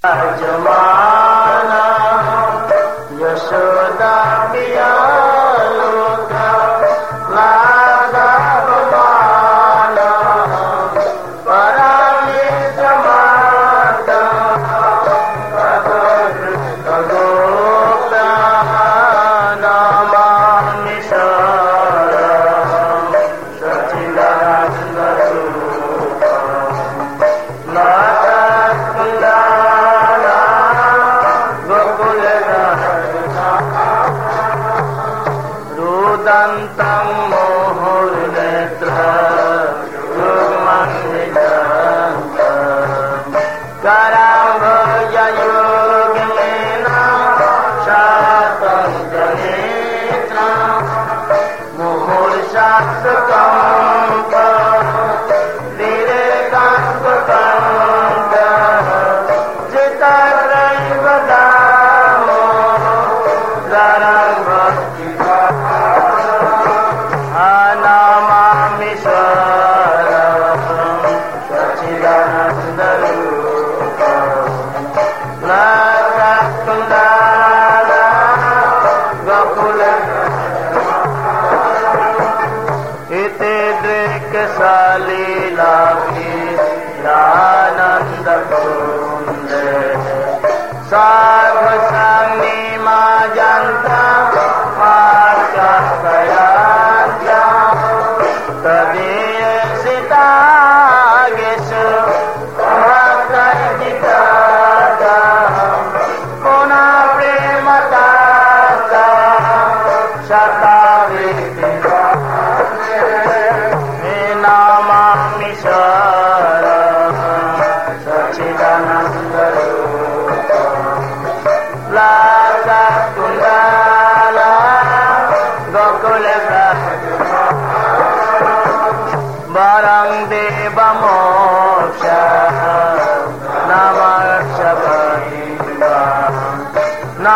जमाना यशोदा पिया लोका लागा बवाला परामे समाता कगोप्ता नामामि सारं सच्चिदानन्द रुदन्तं मोहुर्नेत्रं युग्मन्निदन्तं कराम्भोजयुग्मेन शातं जनेत्रं मुहुर्षात्कम्प दिरेकान्तकन्तः जितत्रैव दामो दरं भक्ति नमामि सारं सच्चिदानन्दरूपं लक्ष्मणदादा गोकुल इति दृक्सलीलानन्दकुन्दे साधुसङ्गी माजन्ता मार्गकयान्त्या तदीयसितागेषु भक्तजितादा पुनः प्रेमदाता शतावृत्ति नमामि सारं सच्चिदानन्दरूपं लागाकुण्डला वरं देवमोक्ष नमर्षभीवा न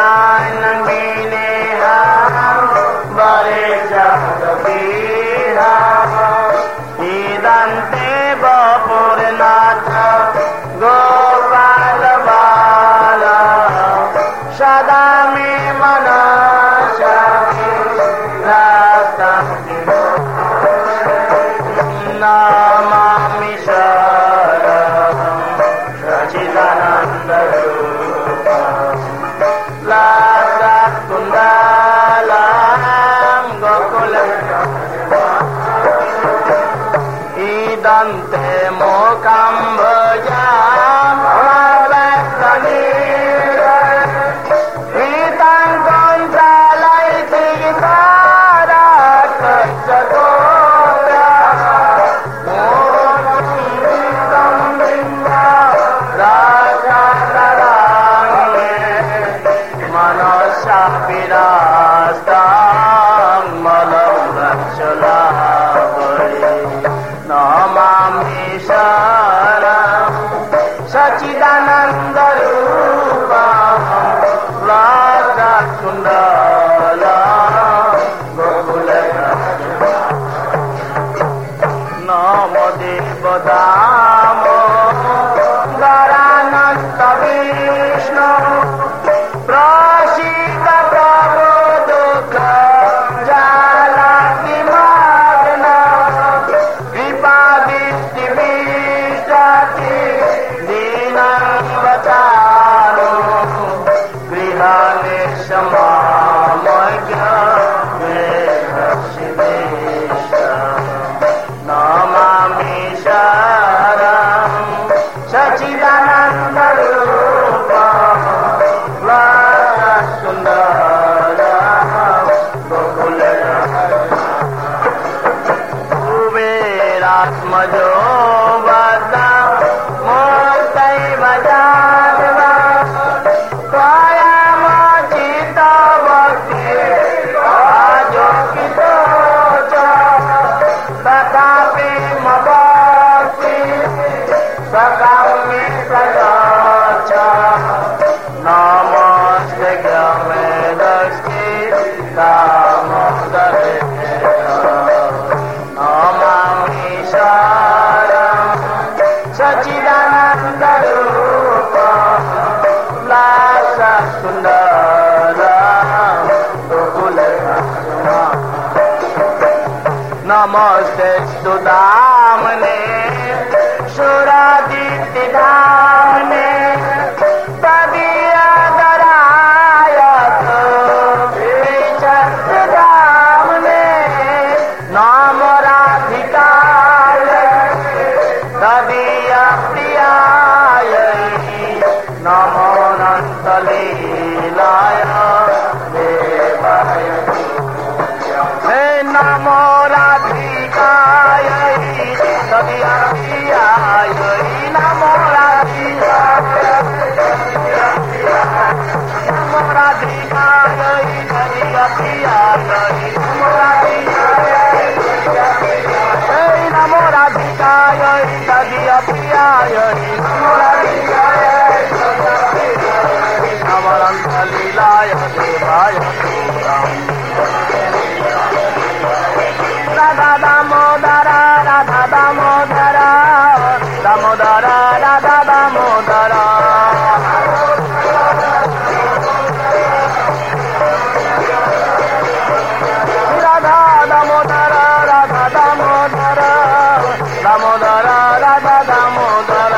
चान्नगिनेहं वरे जगवीहा इदन्ते वपुरनाथ गोपालबाला सदा मे मनसा नमामि सारं सच्चिदानन्दरूपं लागाकुण्डलं गोकुलं इदन्ते मोकं भजामि इदं कुञ्चालयति ताराकसगो नमामि सारं सच्चिदानन्दरूपं लागाकुण्डलं गोकुलराजं नमो देवदामो दरानन्द विष्णु प्रसीद प्रभो दुःख नमामि सारं सच्चिदानन्दरूपं लागाकुण्डलं गोकुलराजं कुबेरात्मजो वदा मूर्तैव जातवा नमस्ते गमे दस्ति दामोदरे नमामि सारं सच्चिदानन्दरूपं सुंदर गोकुल नमस्ते सुदामने सुरादित्य धामने तदीया दरायत धामने नाम राधिकाय तदीया प्रियाय नमो नंदलीलाय देवाय हे नमो राधिकाय तदीया प्रियाय नमो राधिकाय नमो राधिकाय तदीया प्रियाय नमो राधिकाय नमो राधिकाय तदीया प्रियाय नमो राधिकाय लीलाय देवाय राधा दामोदर राधा दामोदर दामोदर राधा दामोदर राधा दामोदर राधा दामोदर दामोदर राधा दामोदर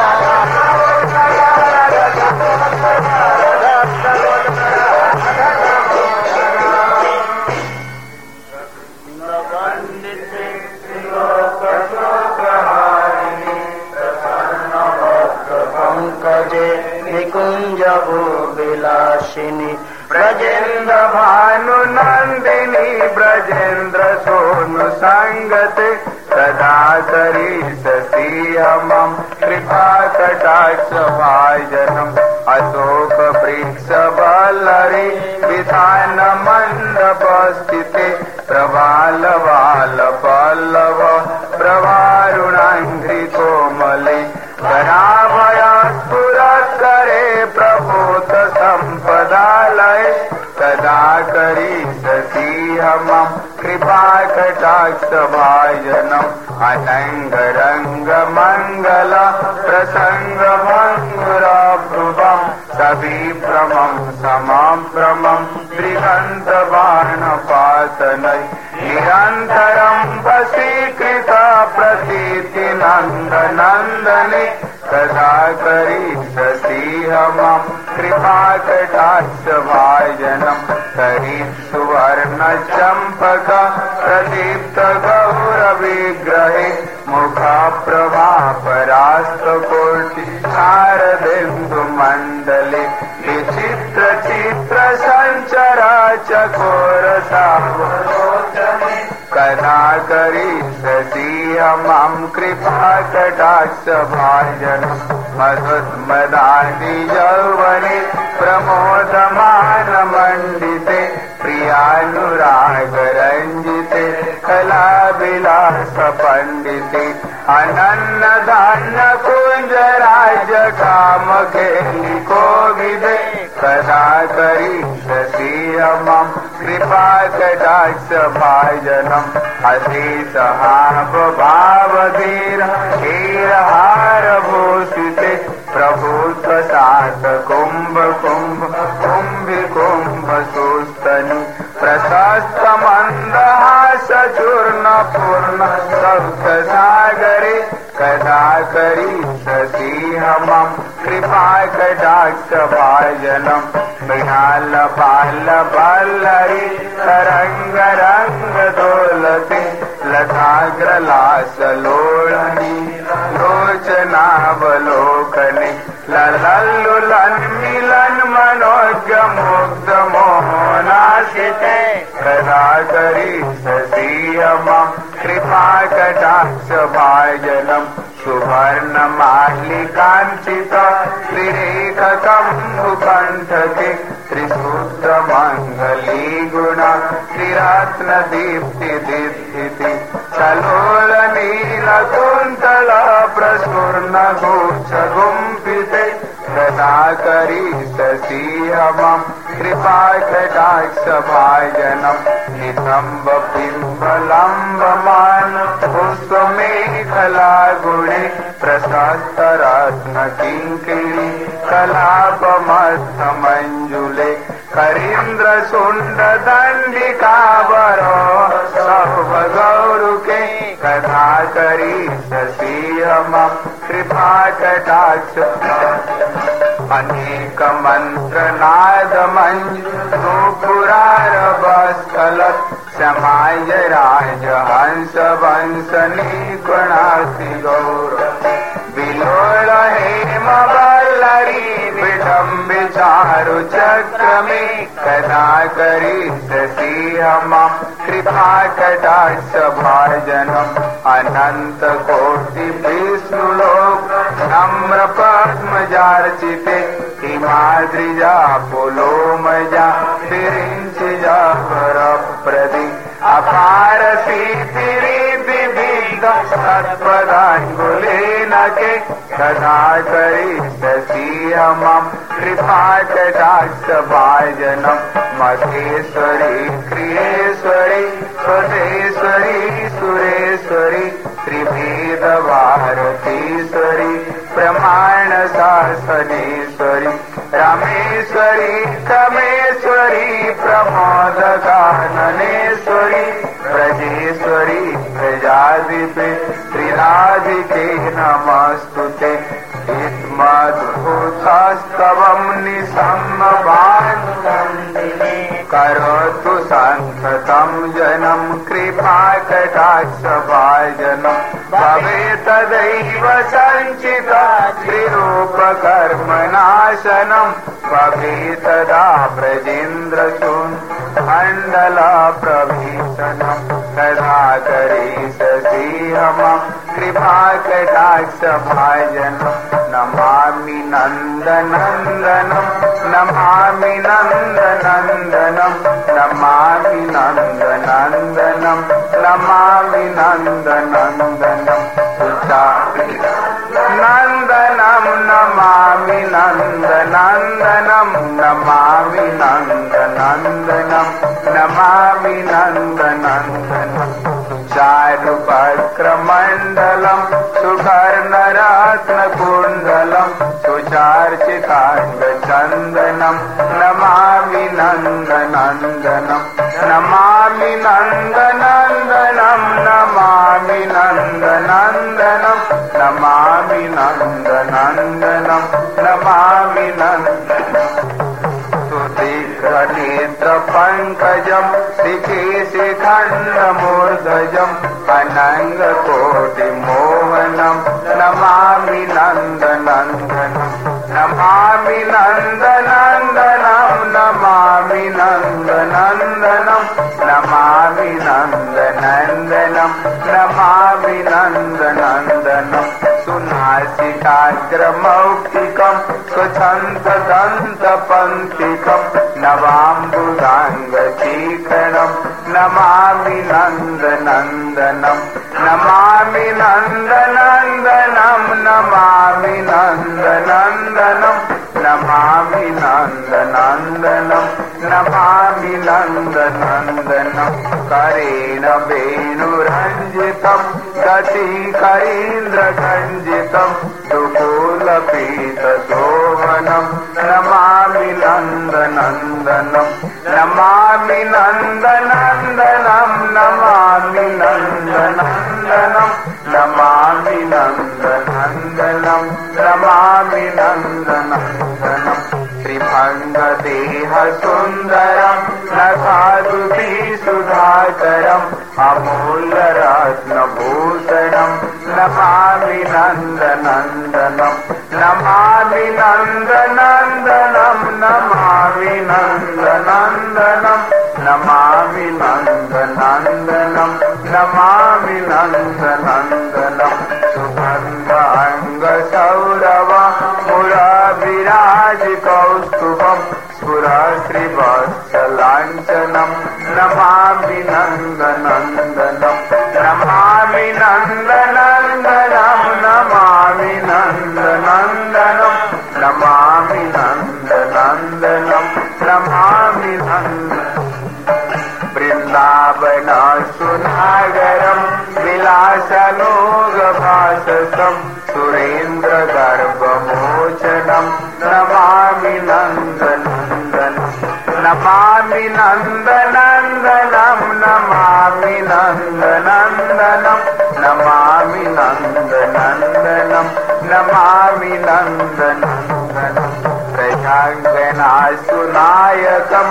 निकुंज विलासिनी ब्रजेंद्र भानु नंदिनी ब्रजेंद्र सोनु संगते सदा करी ससी मम कृपा कटाक्ष भाजनम अशोक वृक्ष बल्लरी विधान मंडप स्थिते प्रबाल बाल पल्लव प्रवारुणांघ्रि कोमले करे प्रभूत संपदालय सदा करी सती मम कृपा कटाक्ष भाजनम अनंग रंग मंगल प्रसंग भंगुरा भ्रुवम सभी भ्रमम समम भ्रमम त्रिगंत बाण पातनय निरंतरम वशीकृत प्रतीति नंद नंदने सदा करी सती मम कृपा कटाक्ष भाजनम करी सुवर्ण चंपक प्रदीप्त गौर विग्रहे मुखा प्रभा परास्त कोटि शारदेन्दु मंडले विचित्र चित्र संचर चकोर सावलोचने कदा करी सती मम कृपा कटाक्ष भाजनम मदुन्मदानि यौवने प्रमोदमान मंडिते प्रियानुराग रंजिते कला विलास पंडिते अनन्न धान्य कुंज राज्य काम खेली कोविदे कदा करी सती मम कृपा कटाक्ष भाजनम अशेष भाव धीर हार भूषिते प्रभुत्व सात कुंभ कुंभ कुंभि कुंभ सुस्तनि प्रशस्त मंदहास चूर्ण पूर्ण सप्त सागरे कदा करी सती मम कृपा कटाक्ष भाजनम मृणाल बाल बल्लरी तरंग रंग दोलते लताग्र लास लोळणी लोचनावलोकने लल्लुलन मिलन मनोज्ञ मुग्ध मोहनाशिते कदा करी सती मम कृपा कटाक्ष भाजनम सुवर्ण मालिकांचित त्रिरेख कंभुकंठके त्रिसूत्र मंगली गुण त्रिरत्न दीप्ति दीप्ति सलोल नील कुंतल प्रसूर्ण गुच्छ गुंफिते कदा करी सती मम कृपा कटाक्ष भाजनम नितंब बिंब लंबमान पुष्पमेखला गुणे प्रशस्त रत्न किंकिणी कलापमस्तमञ्जुले करीन्द्र शुण्ड दण्डिकावरो सर्वगौरुके कथा करी ससीयमं कृपाकटाक्ष अनेक मंत्र नाद मंजुपुरारवस्कलत् समाज राज हंस वंश निगुणासी गौर विलोल हेम वल्लरी विडम्बि चारु चक्रमे कदा करी ससीयमं कृपा कटाक्ष भाजनम् अनंत कोटि विष्णुलोक नम्र पद्मजार्चिते हिमाद्रिजा पुलोमजा विरिञ्चिजा वरप्रदि अपार सीतिरिद्धिभिद्ध सत्पदाङ्गुलेन के कदा करी ससीयमं कृपाकटाक्ष भाजनम् महेश्वरी क्रियेश्वरी स्वदेश्वरी सुरेश्वरी त्रिभेद भारतीश्वरी प्रमाण शासनेश्वरी रामेश्वरी कमेश्वरी प्रमोद काननेश्वरी ब्रजेश्वरी प्रजाधिपे त्रिराधिके नमस्तुते मद्भूतस्तवं निसम्मभान्वन्दिने करोतु सन्ततं जनं कृपाकटाक्ष भाजनं भवेत्तदैव सञ्चिता त्रिरूपकर्मनाशनं भवेत्तदा ब्रजेन्द्रशून्मण्डलप्रभीषणं तदा करीषसीयमं कृपाकटाक्ष भाजनं Namami नन्दनन्दनं Namami नन्दनन्दनं Namami नन्दनन्दनं Namami नन्दनन्दनं नन्दनं Namami नन्दनन्दनं Namami नन्दनन्दनं Namami नन्दनन्दनं चारुवक्त्रमण्डलं सुवर्णरत्नकुण्डलं सुचार्चिताङ्गचन्दनं Namami नन्दनन्दनं Namami नन्दनन्दनं Namami नन्दनन्दनं Namami नन्दनन्दनं Namami नन्दनन्दनं नेत्रपङ्कजं शिखिशिखण्डमूर्धजम् अनङ्गकोटिमोहनं Namami नन्दनन्दनं Namami नन्दनन्दनं Namami नन्दनन्दनं Namami नन्दनन्दनं Namami नन्दनन्दनं सुनासिकाग्रमौक्तिकं स्वच्छन्ददन्तपङ्क्तिकं नवाम्बुदाङ्गचीकणं Namami नन्दनन्दनं Namami नन्दनन्दनं Namami नन्दनन्दनं Namami नन्दनन्दनं Namami नन्दनन्दनं करेण वेणुरञ्जितं गतिकरीन्द्रगञ्जितं दुकूलपीतशोभनं Namami नन्दनन्दनं Namami नन्दनन्दनं Namami नन्दनन्दनं Namami नन्दनन्दनं Namami नन्दनन्दनं त्रिभङ्गदेहसुन्दरं नखादुति सुधाकरम् अमूल्यरत्नभूषणं Namami नन्दनन्दनं Namami नन्दनन्दनं Namami नन्दनन्दनं Namami नन्दनन्दनं Namami नन्दनन्दनं सुगन्धाङ्गसौरव मुराविराजिकौस्तुभं स्फुरश्रीवत्सलाञ्छनं Namami नन्दनन्दनं Namami नन्दनन्दनं Namami नन्दनन्दनं Namami नन्दनन्दनं Namami वृन्दावनसुनागरं विलासनोगभाससं सुरेन्द्रगर्भमोचनं Namami Nandanandanam, Namami Nandanandanam, Namami Nandanandanam, Namami Nandanandanam. Prajanganashunayakam,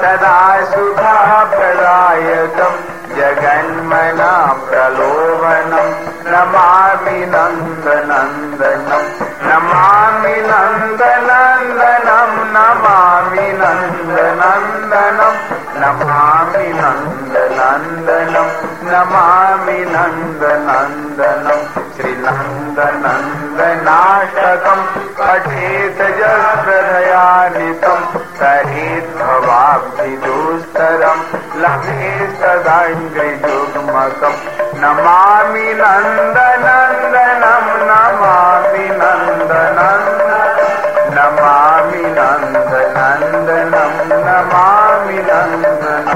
Sadasukhaprayakam, Jaganmana Pralovanam, Namami Nandanandanam, Namami Nandanandanam, Namami Nandanandanam, Namami Nandanandanam, Namami Nandanandanam. Sri Nandanandanashtakam, Patet Jaspradhayanitam, Sarit Bhavabhidustaram, Lakhe Sadangri Yugmakam. Namami Nandanandanam, Namami Nandanandanam, Namami Nandanandanam, Namami Nandanandanam.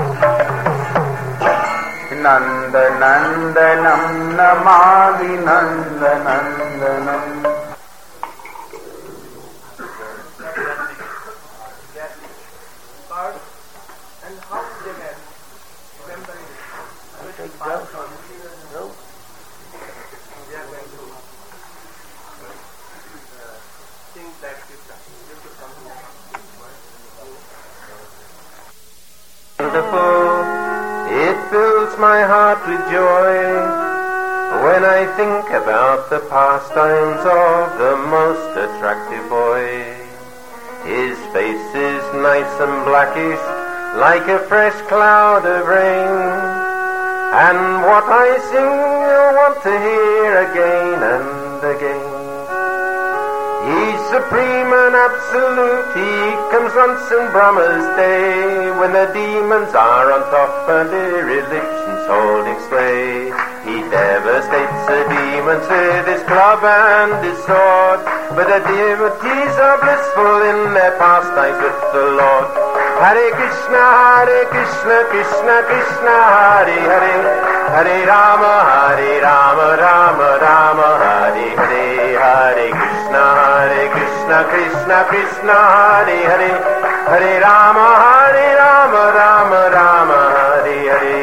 Nandanandanam, Namami Nandanandanam. And how they get remembering which part no. We are going to think that you should come Wonderful, it fills my heart with joy when I think about the pastimes of the most attractive boy. His face is nice and blackish, like a fresh cloud of rain, and what I sing you'll want to hear again and again. He's supreme and absolute, he comes once in Brahma's day, when the demons are on top and irreliction's holding sway. He devastates the demons with his club and his sword, but the devotees are blissful in their pastimes with the Lord. Hare Krishna, Krishna Krishna, Hare Hare, Hare Rama, Rama Rama, Hare Hare, Hare Krishna, Krishna Krishna, Hare Hare, Hare Rama, Rama Rama, Hare Hare.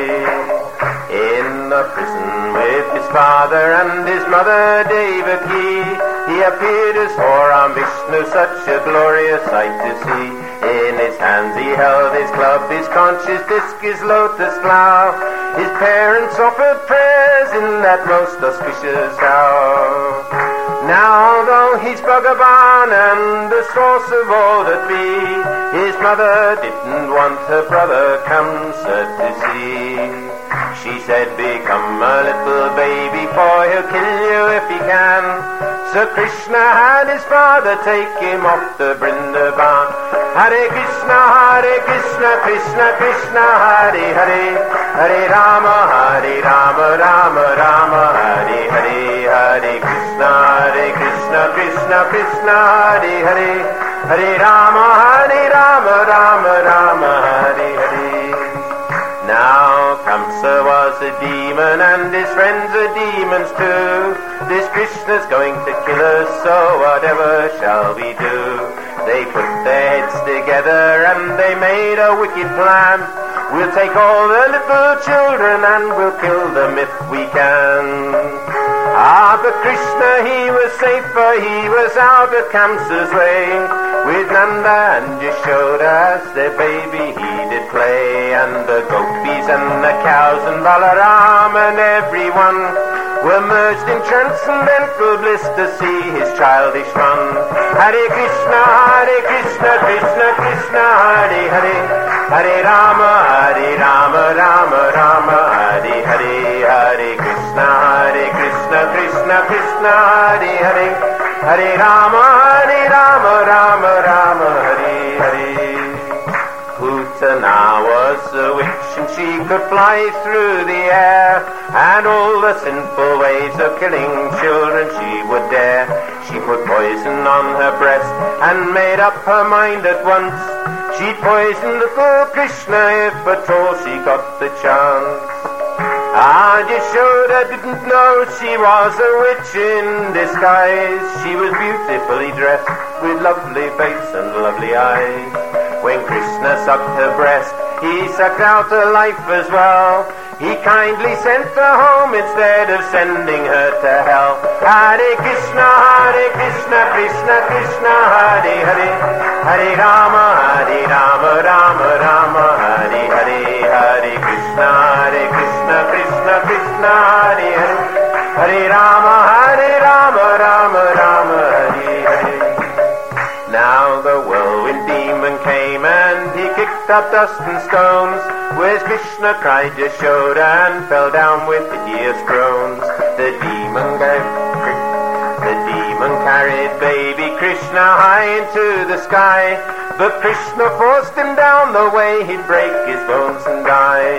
In the prison with his father and his mother Devaki, he appeared as Ram Vishnu, such a glorious sight to see. In his hands he held his club, his conscious disc, his lotus flower. His parents offered prayers in that most auspicious hour. Now though he's Bhagavan and the source of all that be, his mother didn't want her brother Kamsa to see. She said, become a little baby boy, he'll kill you if he can. So Krishna had his father take him off the Vrindavan. Hare Krishna, Krishna Krishna, Hare Hare, Hare Rama, Rama Rama, Hare Hare, Hare Krishna, Krishna Krishna, Hare Hare, Hare Rama, Rama Hare Hare. Now Kamsa was a demon and his friends are demons too. This Krishna's going to kill us, so whatever shall we do? They put their heads together and they made a wicked plan. We'll take all the little children and we'll kill them if we can. Ah, but Krishna, he was safe, for he was out of Kamsa's way. With Nanda and Yashoda as their baby he did play. And the gopis and the cows and Balaram and everyone were merged in transcendental bliss to see his childish fun. Hare Krishna, Krishna Krishna, Hare Hare, Hare Rama, Rama, Hare Hare, Hare Krishna, Krishna Krishna, Hare Hare, Hare Rama, Rama, Hare Hare. Putana was a witch and she could fly through the air, and all the sinful ways of killing children she would dare. She put poison on her breast and made up her mind at once. She'd poison little Krishna if at all she got the chance. Ah, Yashoda didn't know she was a witch in disguise. She was beautifully dressed with lovely face and lovely eyes. When Krishna sucked her breast, he sucked out her life as well. He kindly sent her home instead of sending her to hell. Hare Krishna, Krishna Krishna, Hare Hare, Hare Rama, Rama Rama, Hare Hare, Hare Krishna, Krishna Krishna, Hare Hare, Hare Rama, Rama Rama, Hare Hare. Now the whirlwind demon came and he kicked up dust and stones. Where's Krishna, cried Yashoda, and fell down with hideous groans. The demon carried baby Krishna high into the sky, but Krishna forced him down the way he'd break his bones and die.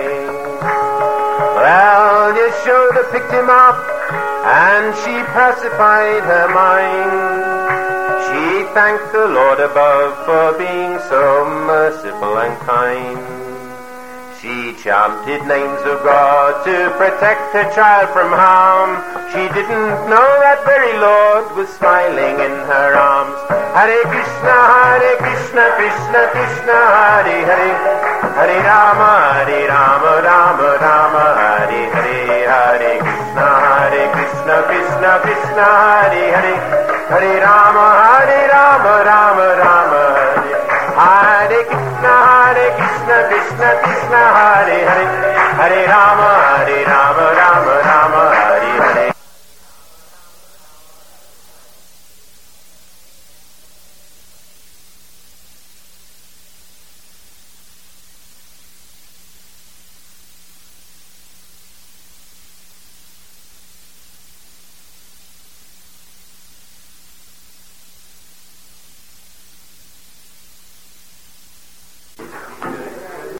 Well, Yashoda picked him up and she pacified her mind. She thanked the Lord above for being so merciful and kind. She chanted names of God to protect her child from harm. She didn't know that very Lord was smiling in her arms. Hare Krishna, Krishna Krishna, Hare Hare, Hare Rama, Rama Rama, Hare Hare, Hare Krishna, Krishna Krishna, Hare Hare, Hare Rama, Rama Rama, Hare Krishna, Krishna Krishna, Hare Hare, Hare Rama, Rama Rama.